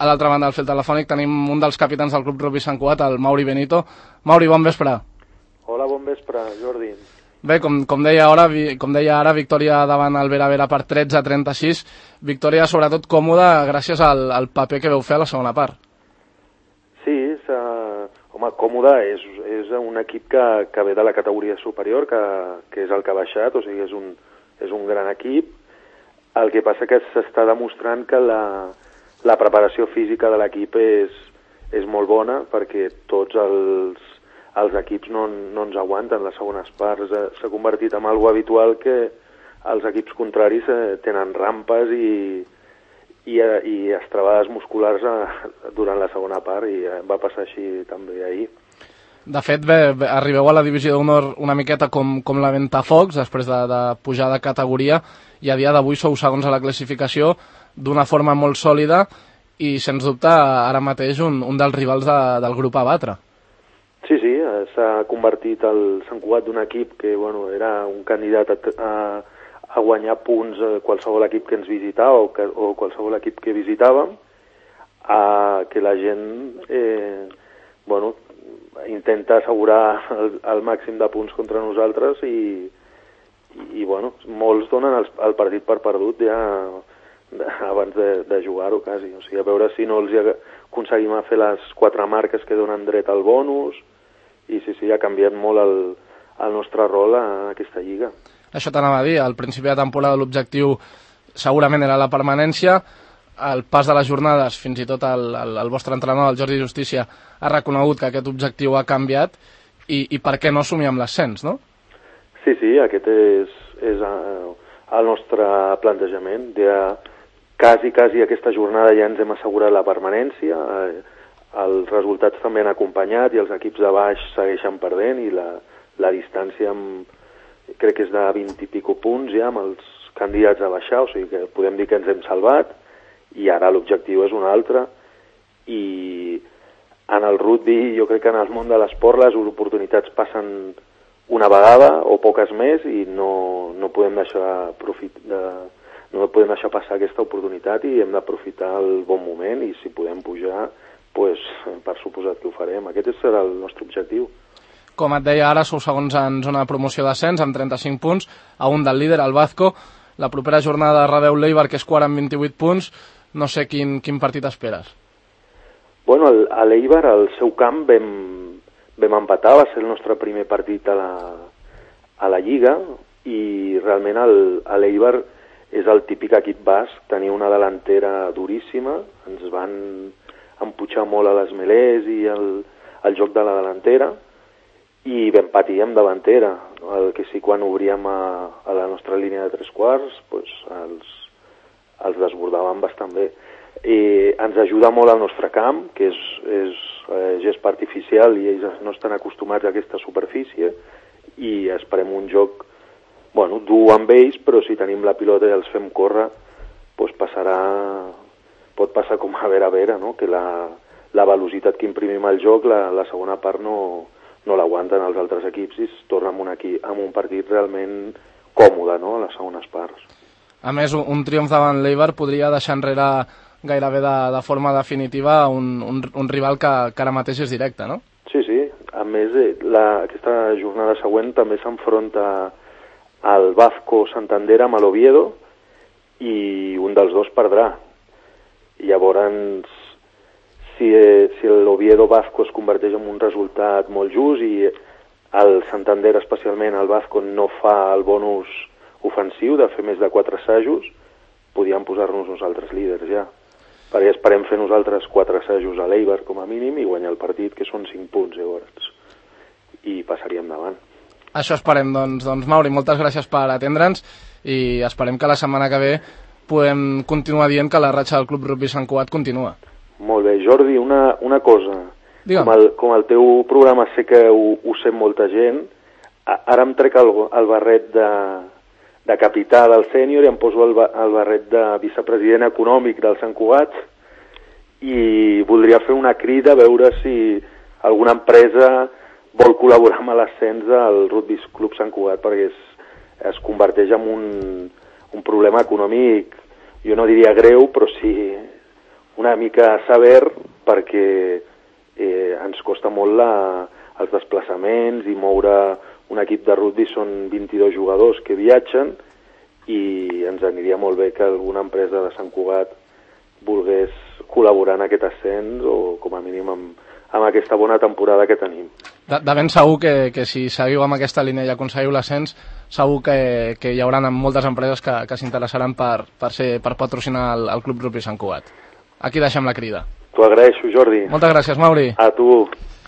A l'altra banda del fil telefònic tenim un dels capitans del Club Rugby Sant Cugat, el Mauri Benito. Mauri, bon vespre. Hola, bon vespre, Jordi. Bé, com deia ara, victòria davant el Vera Vera per 13-36, victòria sobretot còmoda gràcies al paper que veu fer a la segona part. Sí, home, còmode és un equip que ve de la categoria superior, que és el que ha baixat, o sigui, és un gran equip. El que passa que s'està demostrant que la preparació física de l'equip és molt bona, perquè tots els equips no ens aguanten les segones parts. S'ha convertit en algo habitual que els equips contraris tenen rampes i estrabades musculars durant la segona part, i va passar així també ahir. De fet, arribeu a la divisió d'honor una miqueta com la Ventafocs, després de pujar de categoria, i a dia d'avui sou segons a la classificació d'una forma molt sòlida i, sens dubte, ara mateix un dels rivals del grup a batre. Sí, s'ha convertit el Sant Cugat d'un equip que era un candidat a guanyar punts a qualsevol equip que ens visitava o qualsevol equip que visitàvem, que la gent intenta assegurar el màxim de punts contra nosaltres i molts donen el partit per perdut ja abans de jugar-ho quasi. O sigui, a veure si no els aconseguim fer les 4 marques que donen dret al bonus, i sí, ha canviat molt el nostre rol en aquesta lliga. Això t'anava a dir, al principi de temporada l'objectiu segurament era la permanència. Al pas de les jornades, fins i tot el vostre entrenador, el Jordi Justícia, ha reconegut que aquest objectiu ha canviat i per què no assumir amb l'ascens, no? Sí, aquest és el nostre plantejament. Quasi aquesta jornada ja ens hem assegurat la permanència, els resultats també han acompanyat i els equips de baix segueixen perdent, i la distància crec que és de 20 i pico punts ja amb els candidats a baixar, o sigui que podem dir que ens hem salvat, i ara l'objectiu és un altre. I en el rugby, jo crec que en el món de l'esport les oportunitats passen una vegada o poques més, i no podem deixar passar aquesta oportunitat, i hem d'aprofitar el bon moment, i si podem pujar, per suposat que ho farem. Aquest serà el nostre objectiu. Com et deia ara, sou segons en zona de promoció d'ascens amb 35 punts, a un del líder, el Vazco. La propera jornada rebeu l'Eibar, que és quart amb 28 punts. No sé quin partit esperes. A l'Eibar, al seu camp, vam empatar, va ser el nostre primer partit a la Lliga, i realment l'Eibar és el típic equip basc, tenia una delantera duríssima, ens van empujar molt a les melés i el joc de la delantera, i vam patir amb davantera. El que sí, quan obríem a la nostra línia de 3/4, els desbordàvem bastant bé. Ens ajuda molt el nostre camp, que és gespa artificial, i ells no estan acostumats a aquesta superfície, i esperem un joc dur amb ells, però si tenim la pilota i els fem córrer, pot passar com a Vera, no? Que la velocitat que imprimim al joc, la segona part no l'aguanten els altres equips, i es torna amb un partit realment còmode, no?, a les segones parts. A més, un triomf davant l'Eibar podria deixar enrere gairebé de forma definitiva un rival que ara mateix és directe, no? Sí. A més, aquesta jornada següent també s'enfronta al Vazco Santander amb l'Oviedo, i un dels dos perdrà. Llavors, si l'Oviedo Vazco es converteix en un resultat molt just, i el Santander, especialment el Vazco, no fa el bonus ofensiu de fer més de 4 assajos, podríem posar-nos nosaltres líders ja, perquè esperem fer nosaltres 4 assajos a l'Eibar com a mínim i guanyar el partit, que són 5 punts, llavors, i passaríem davant. Això esperem, doncs Mauri, moltes gràcies per atendre'ns, i esperem que la setmana que ve podem continuar dient que la ratxa del Club Rugby Sant Cugat continua. Molt bé, Jordi, una cosa. Digue'm. Com el teu programa sé que ho sent molta gent, ara em trec el barret de capità del sènior i em poso el barret de vicepresident econòmic del Sant Cugat, i voldria fer una crida a veure si alguna empresa vol col·laborar amb l'ascens del Rugby Club Sant Cugat, perquè es converteix en un problema econòmic, jo no diria greu, però sí una mica sever perquè ens costa molt els desplaçaments i moure un equip de rugby. Són 22 jugadors que viatgen i ens aniria molt bé que alguna empresa de Sant Cugat volgués col·laborar en aquest ascens o com a mínim amb aquesta bona temporada que tenim. De ben segur que si seguiu amb aquesta línia i aconseguiu l'ascens, segur que hi haurà moltes empreses que s'interessaran per patrocinar el Club Rugby Sant Cugat. Aquí deixem la crida. T'ho agraeixo, Jordi. Moltes gràcies, Mauri. A tu.